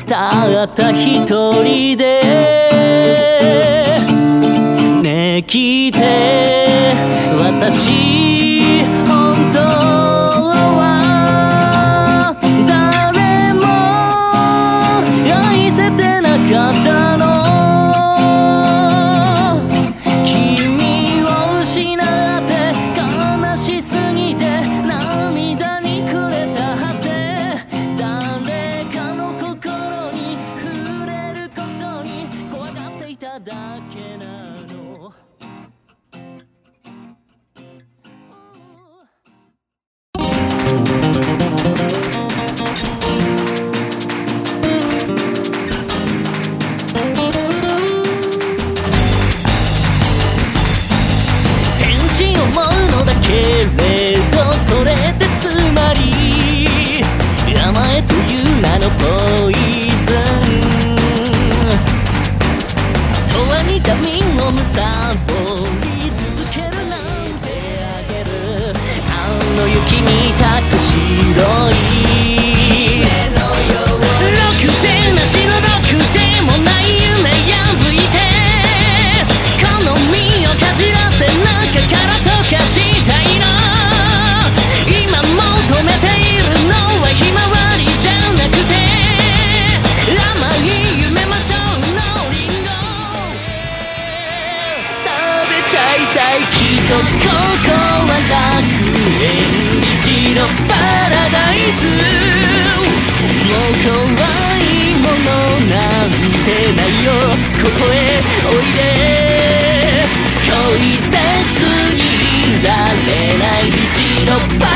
たった一人でねえ聞いて私本当は誰も愛せてなかったの君を失って悲しすぎて涙に暮れた果て誰かの心に触れることに怖がっていただけなの思うのだけれどそれってつまり甘えという名のポイズン永遠に髪をむさぼり続けるなんてあげるあの雪みたく白いろくでなしのろくでもない夢破いてこの身をかじらせ中から溶かしたいの今求めているのはひまわりじゃなくて甘い夢ましょうのリンゴ食べちゃいたいきっとここは楽園虹のパラダイスもう怖いものなんてないよここへおいで恋せずにいられない虹のパ